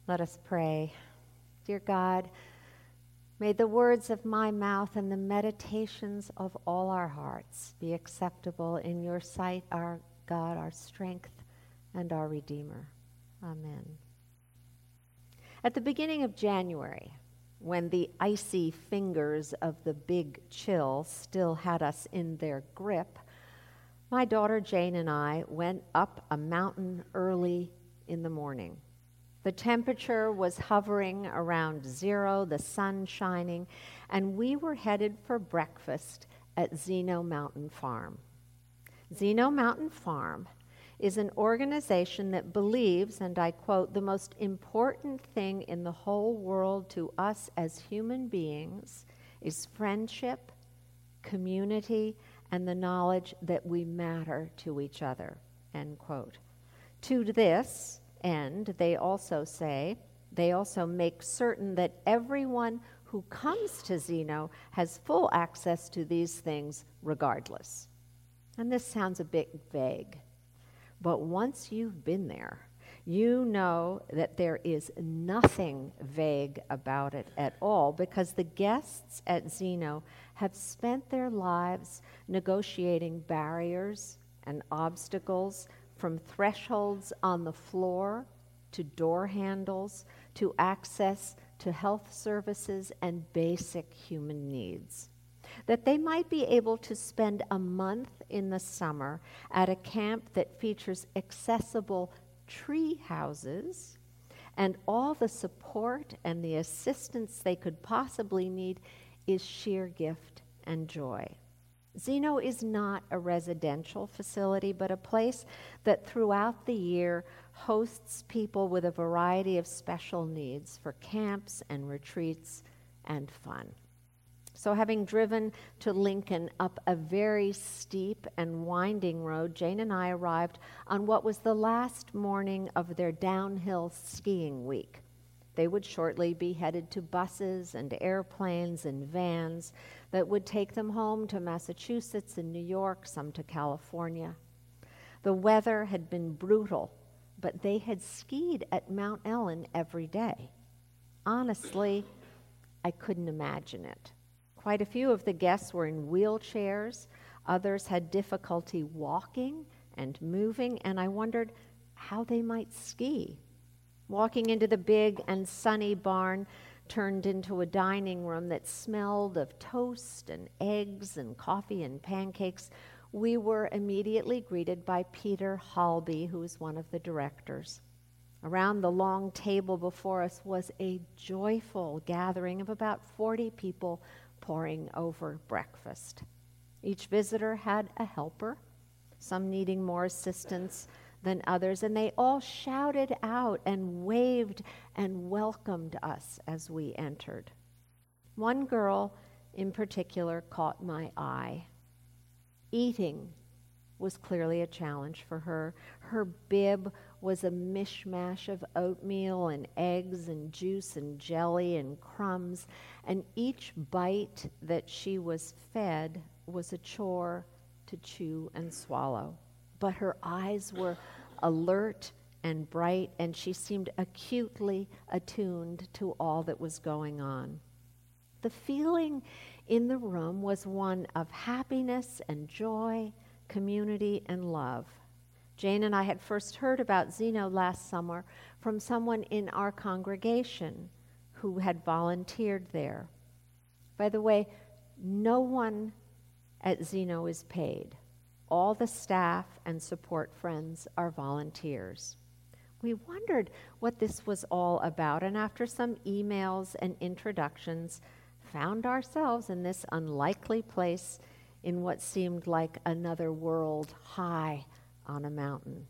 Let us pray. Dear God, may the words of my mouth and the meditations of all our hearts be acceptable in your sight, our God, our strength, and our Redeemer. Amen. At the beginning of January, when the icy fingers of the big chill still had us in their grip, my daughter Jane and I went up a mountain early in the morning. The temperature was hovering around 0, the sun shining, and we were headed for breakfast at Zeno Mountain Farm. Zeno Mountain Farm is an organization that believes, and I quote, "the most important thing in the whole world to us as human beings is friendship, community, and the knowledge that we matter to each other," end quote. To this end, they also make certain that everyone who comes to Zeno has full access to these things regardless. And this sounds a bit vague, but once you've been there, you know that there is nothing vague about it at all, because the guests at Zeno have spent their lives negotiating barriers and obstacles, from thresholds on the floor to door handles to access to health services and basic human needs. That they might be able to spend a month in the summer at a camp that features accessible tree houses and all the support and the assistance they could possibly need is sheer gift and joy. Zeno is not a residential facility, but a place that throughout the year hosts people with a variety of special needs for camps and retreats and fun. So having driven to Lincoln up a very steep and winding road, Jane and I arrived on what was the last morning of their downhill skiing week. They would shortly be headed to buses and airplanes and vans that would take them home to Massachusetts and New York, some to California. The weather had been brutal, but they had skied at Mount Ellen every day. Honestly, I couldn't imagine it. Quite a few of the guests were in wheelchairs. Others had difficulty walking and moving, and I wondered how they might ski. Walking into the big and sunny barn turned into a dining room that smelled of toast and eggs and coffee and pancakes. We were immediately greeted by Peter Halby, who was one of the directors. Around the long table before us was a joyful gathering of about 40 people poring over breakfast. Each visitor had a helper, some needing more assistance than others, and they all shouted out and waved and welcomed us as we entered. One girl in particular caught my eye. Eating was clearly a challenge for her. Her bib was a mishmash of oatmeal and eggs and juice and jelly and crumbs, and each bite that she was fed was a chore to chew and swallow. But her eyes were alert and bright, and she seemed acutely attuned to all that was going on. The feeling in the room was one of happiness and joy, community and love. Jane and I had first heard about Zeno last summer from someone in our congregation who had volunteered there. By the way, no one at Zeno is paid. All the staff and support friends are volunteers. We wondered what this was all about, and after some emails and introductions, found ourselves in this unlikely place in what seemed like another world high on a mountain.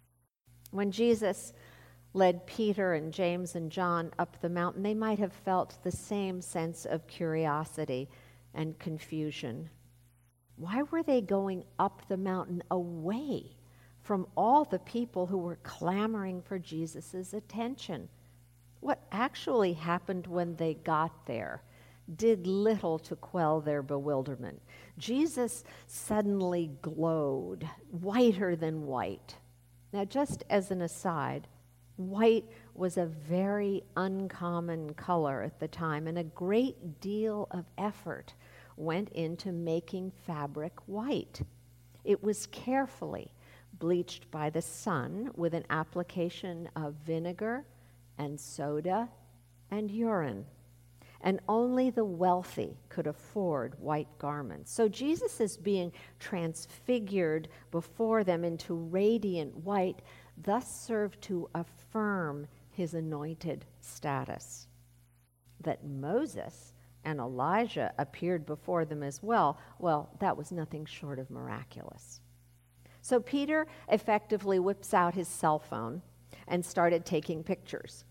When Jesus led Peter and James and John up the mountain, they might have felt the same sense of curiosity and confusion. Why were they going up the mountain away from all the people who were clamoring for Jesus' attention? What actually happened when they got there did little to quell their bewilderment. Jesus suddenly glowed, whiter than white. Now, just as an aside, White was a very uncommon color at the time, and a great deal of effort went into making fabric white. It was carefully bleached by the sun with an application of vinegar and soda and urine. And only the wealthy could afford white garments. So Jesus is being transfigured before them into radiant white, thus served to affirm his anointed status. That Moses and Elijah appeared before them as well, that was nothing short of miraculous. So Peter effectively whips out his cell phone and started taking pictures.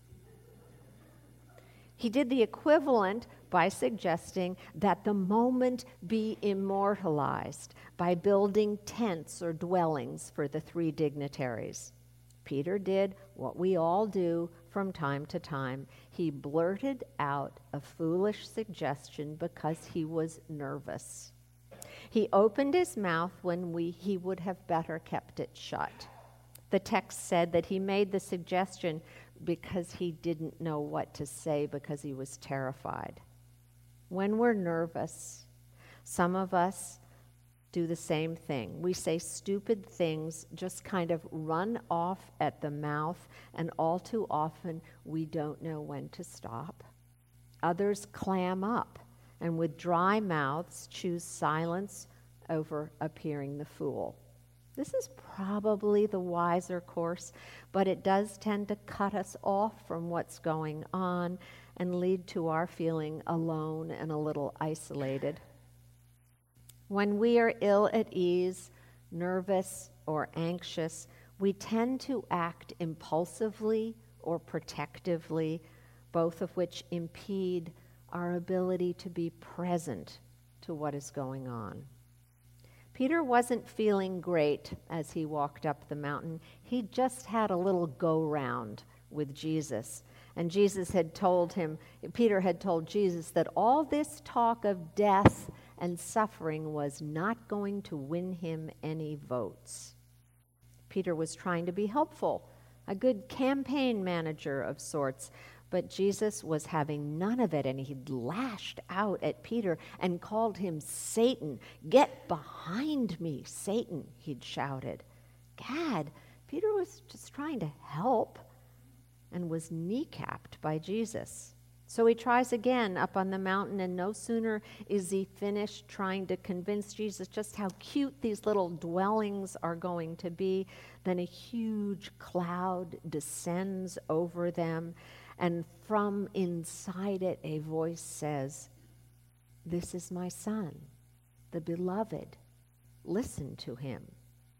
He did the equivalent by suggesting that the moment be immortalized by building tents or dwellings for the three dignitaries. Peter did what we all do from time to time. He blurted out a foolish suggestion because he was nervous. He opened his mouth when he would have better kept it shut. The text said that he made the suggestion because he didn't know what to say because he was terrified. When we're nervous, some of us do the same thing. We say stupid things, just kind of run off at the mouth, and all too often we don't know when to stop. Others clam up and with dry mouths choose silence over appearing the fool. This is probably the wiser course, but it does tend to cut us off from what's going on and lead to our feeling alone and a little isolated. When we are ill at ease, nervous, or anxious, we tend to act impulsively or protectively, both of which impede our ability to be present to what is going on. Peter wasn't feeling great as he walked up the mountain. He just had a little go-round with Jesus. And Peter had told Jesus that all this talk of death and suffering was not going to win him any votes. Peter was trying to be helpful, a good campaign manager of sorts, but Jesus was having none of it, and he lashed out at Peter and called him Satan. "Get behind me, Satan," he'd shouted. Gad, Peter was just trying to help and was kneecapped by Jesus. So he tries again up on the mountain, and no sooner is he finished trying to convince Jesus just how cute these little dwellings are going to be than a huge cloud descends over them. And from inside it, a voice says, "This is my son, the beloved. Listen to him."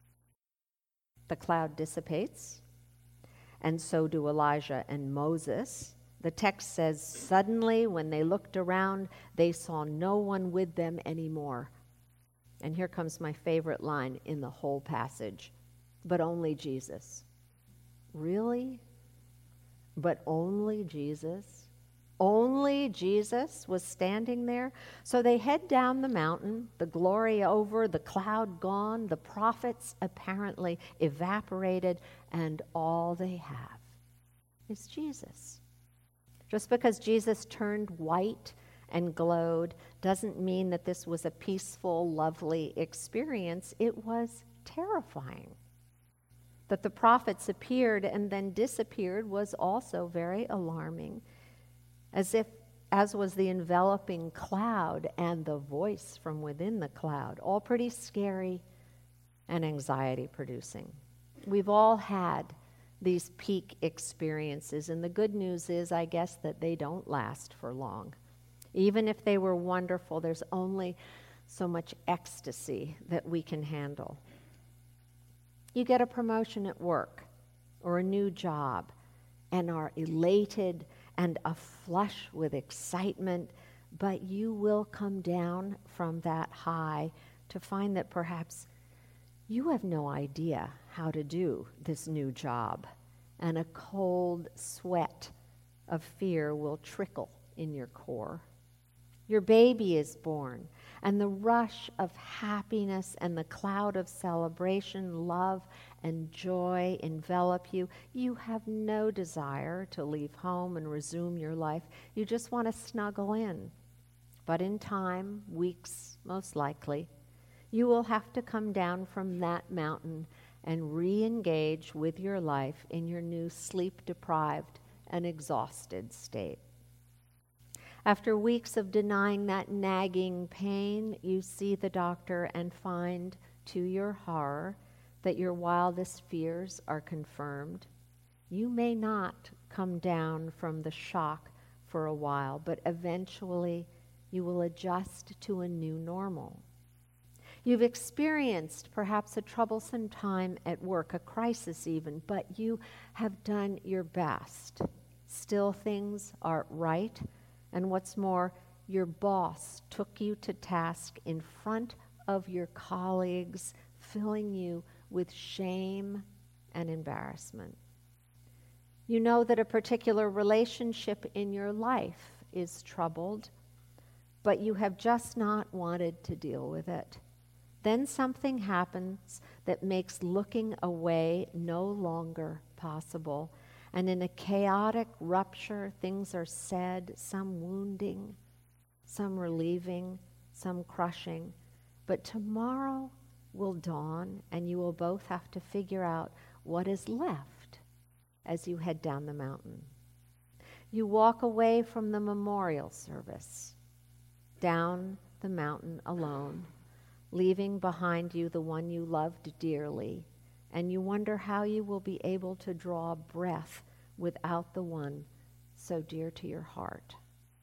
The cloud dissipates, and so do Elijah and Moses. The text says, suddenly, when they looked around, they saw no one with them anymore. And here comes my favorite line in the whole passage, "But only Jesus." Really? But only Jesus? Only Jesus was standing there? So they head down the mountain, the glory over, the cloud gone, the prophets apparently evaporated, and all they have is Jesus. Just because Jesus turned white and glowed doesn't mean that this was a peaceful, lovely experience. It was terrifying. That the prophets appeared and then disappeared was also very alarming, as was the enveloping cloud and the voice from within the cloud, all pretty scary and anxiety-producing. We've all had these peak experiences, and the good news is, I guess, that they don't last for long. Even if they were wonderful, there's only so much ecstasy that we can handle. You get a promotion at work or a new job and are elated and aflush with excitement, but you will come down from that high to find that perhaps you have no idea how to do this new job, and a cold sweat of fear will trickle in your core. Your baby is born, and the rush of happiness and the cloud of celebration, love, and joy envelop you. You have no desire to leave home and resume your life. You just want to snuggle in. But in time, weeks most likely, you will have to come down from that mountain and re-engage with your life in your new sleep-deprived and exhausted state. After weeks of denying that nagging pain, you see the doctor and find, to your horror, that your wildest fears are confirmed. You may not come down from the shock for a while, but eventually you will adjust to a new normal. You've experienced perhaps a troublesome time at work, a crisis even, but you have done your best. Still, things are right, and what's more, your boss took you to task in front of your colleagues, filling you with shame and embarrassment. You know that a particular relationship in your life is troubled, but you have just not wanted to deal with it. Then something happens that makes looking away no longer possible. And in a chaotic rupture, things are said, some wounding, some relieving, some crushing. But tomorrow will dawn, and you will both have to figure out what is left as you head down the mountain. You walk away from the memorial service, down the mountain alone, leaving behind you the one you loved dearly, and you wonder how you will be able to draw breath without the one so dear to your heart.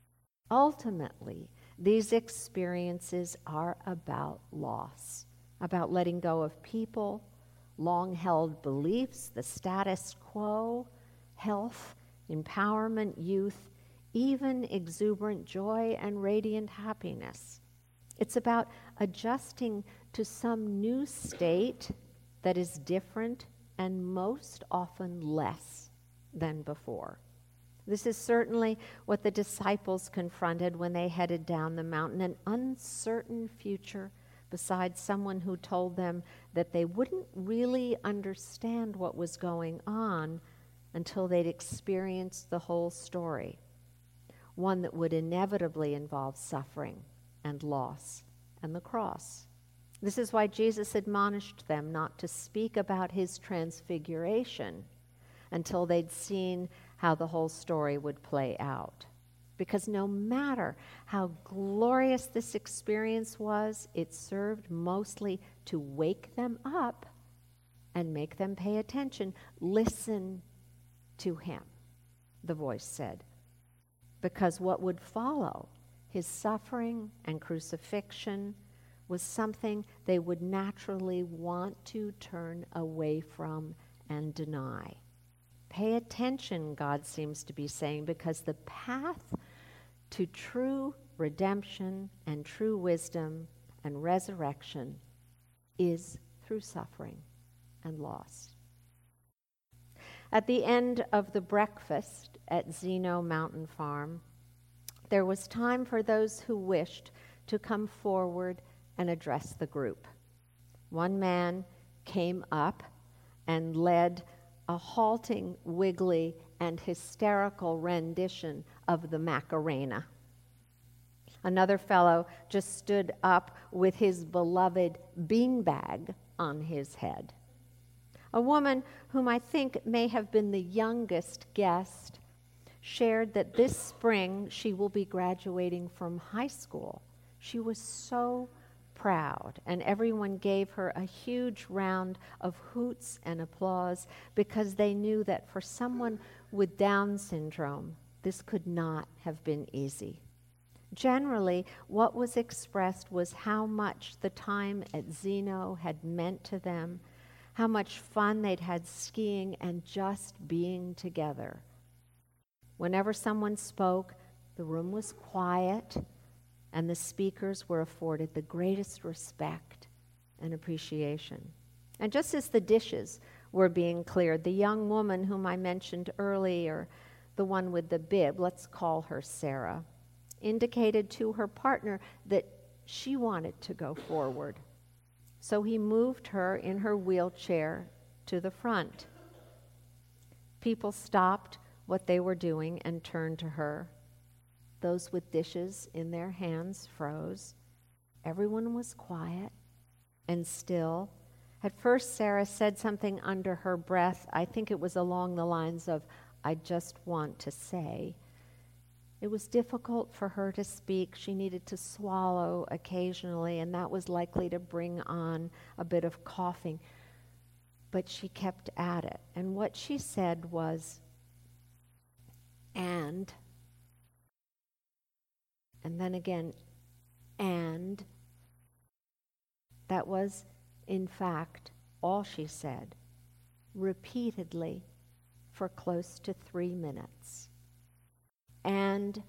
Ultimately, these experiences are about loss, about letting go of people, long-held beliefs, the status quo, health, empowerment, youth, even exuberant joy and radiant happiness. It's about adjusting to some new state that is different and most often less than before. This is certainly what the disciples confronted when they headed down the mountain, an uncertain future beside someone who told them that they wouldn't really understand what was going on until they'd experienced the whole story, one that would inevitably involve suffering and loss and the cross. This is why Jesus admonished them not to speak about his transfiguration until they'd seen how the whole story would play out. Because no matter how glorious this experience was, it served mostly to wake them up and make them pay attention. Listen to him, the voice said. Because what would follow, his suffering and crucifixion, was something they would naturally want to turn away from and deny. Pay attention, God seems to be saying, because the path to true redemption and true wisdom and resurrection is through suffering and loss. At the end of the breakfast at Zeno Mountain Farm, there was time for those who wished to come forward and address the group. One man came up and led a halting, wiggly, and hysterical rendition of the Macarena. Another fellow just stood up with his beloved beanbag on his head. A woman whom I think may have been the youngest guest shared that this spring she will be graduating from high school. She was so proud, and everyone gave her a huge round of hoots and applause because they knew that for someone with Down syndrome, this could not have been easy. Generally, what was expressed was how much the time at Zeno had meant to them, how much fun they'd had skiing and just being together. Whenever someone spoke, the room was quiet, and the speakers were afforded the greatest respect and appreciation. And just as the dishes were being cleared, the young woman whom I mentioned earlier, the one with the bib, let's call her Sarah, indicated to her partner that she wanted to go forward. So he moved her in her wheelchair to the front. People stopped what they were doing and turned to her. Those with dishes in their hands froze. Everyone was quiet and still. At first, Sarah said something under her breath. I think it was along the lines of, I just want to say. It was difficult for her to speak. She needed to swallow occasionally, and that was likely to bring on a bit of coughing. But she kept at it. And what she said was, and then again, and. That was, in fact, all she said, repeatedly for close to 3 minutes. And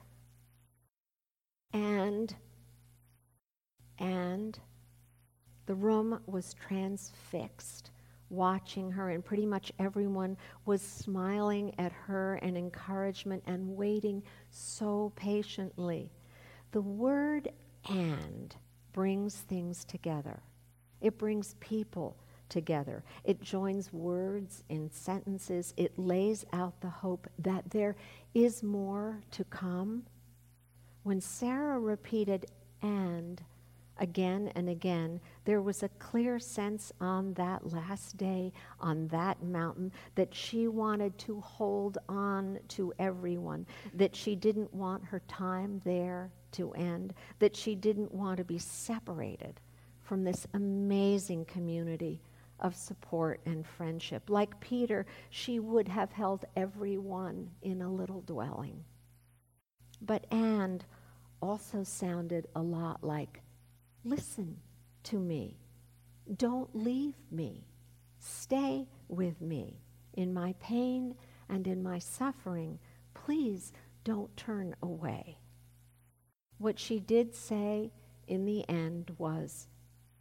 the room was transfixed, watching her, and pretty much everyone was smiling at her in encouragement and waiting so patiently. The word "and" brings things together. It brings people together. It joins words in sentences. It lays out the hope that there is more to come. When Sarah repeated "and" again and again, there was a clear sense on that last day, on that mountain, that she wanted to hold on to everyone, that she didn't want her time there to end, that she didn't want to be separated from this amazing community of support and friendship. Like Peter, she would have held everyone in a little dwelling. But "and" also sounded a lot like, listen to me. Don't leave me. Stay with me in my pain and in my suffering. Please don't turn away. What she did say in the end was,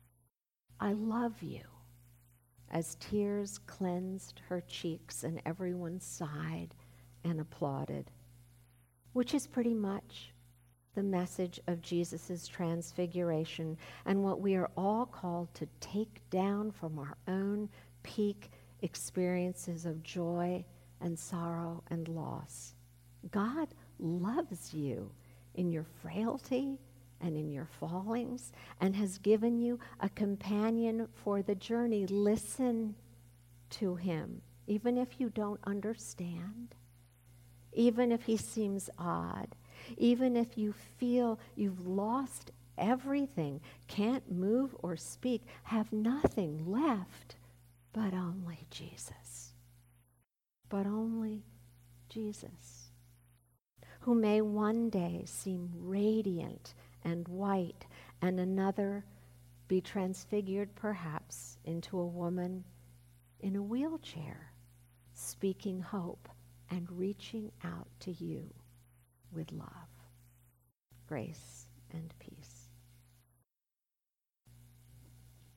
I love you, as tears cleansed her cheeks and everyone sighed and applauded, which is pretty much the message of Jesus' transfiguration and what we are all called to take down from our own peak experiences of joy and sorrow and loss. God loves you in your frailty and in your fallings, and has given you a companion for the journey. Listen to him, even if you don't understand, even if he seems odd, even if you feel you've lost everything, can't move or speak, have nothing left but only Jesus. But only Jesus, who may one day seem radiant and white, and another be transfigured perhaps into a woman in a wheelchair, speaking hope and reaching out to you with love, grace, and peace.